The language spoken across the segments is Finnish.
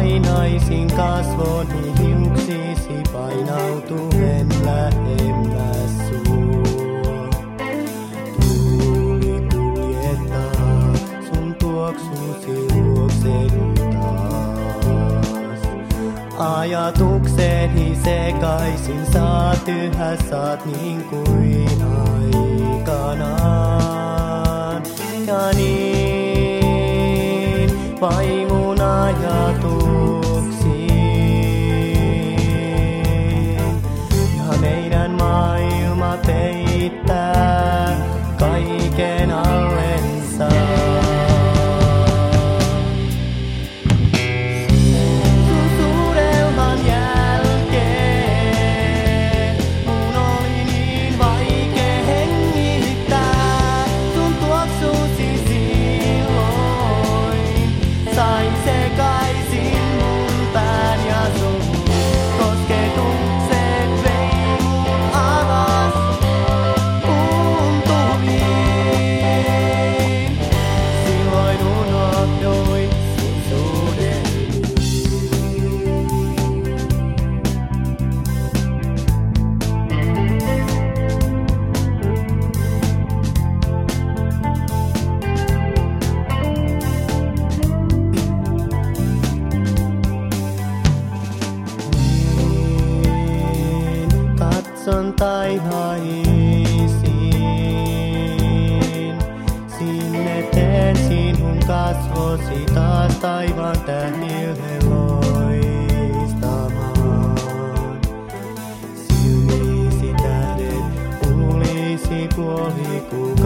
painaisin kasvoni hiuksisi painautuen lähemmäs sua. Tuuli kuljettaa sun tuoksusi luokseni taas. Ajatukseni sekaisin, saat yhä, saat niin kuin aikanaan. Ja niin vaimun ajatuksiin. Ja meidän maailma peittää kaiken allensa. Sun suurelman jälkeen mun oli niin vaikea hengittää. Sun tuoksusi silloin sain sekaisin mun pään ja sun kosketukset vei mun alas untumiin. Silloin unohduin sun suudelmiin. Katson taivaisiin, sinne teen sinun kasvosi taas taivaan tähdille loistamaan. Silmisi tähdet ulisi puoli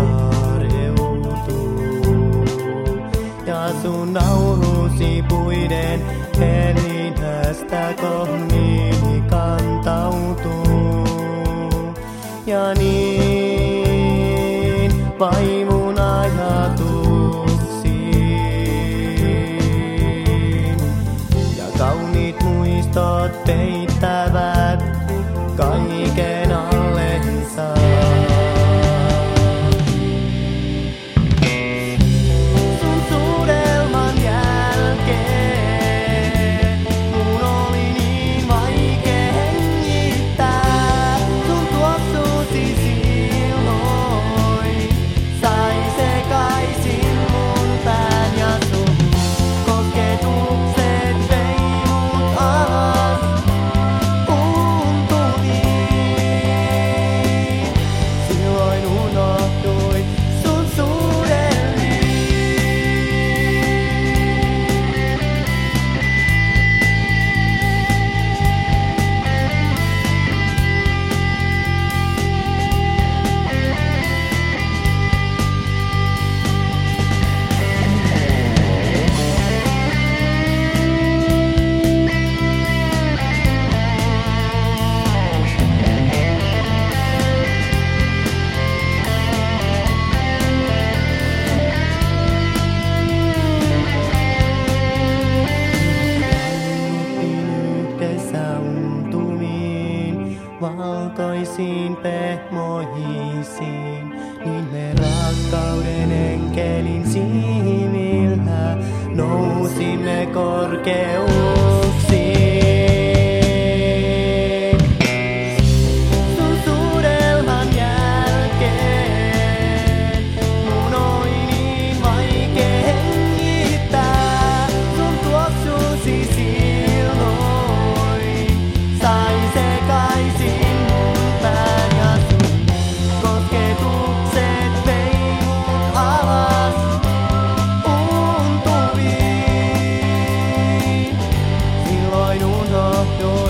kukareutuu, ja sun naurusi puiden helinästä kohmiini kantautuu. Ja niin vaimun ajatuksiin. Ja kauniit muistot peittävät kaiken allensa. Sun suudelman jälkeen mun oli niin vaikea hengittää. Sun tuoksusi silloin sai sekaisin mun pään ja sun kosketukset vei mut alas untumiin. Silloin unohtui sun suudelmiin. Yhdessä untumiin, valkoisiin pehmoisiin, niin me rakkauden enkelin siivillä nousimme korkeuksiin. Sun suudelman jälkeen mun oli niin vaikea hengittää. Sun tuoksusi silloin sai sekaisin mun pään ja sun kosketukset vei mut alas untumiin. Silloin unohtui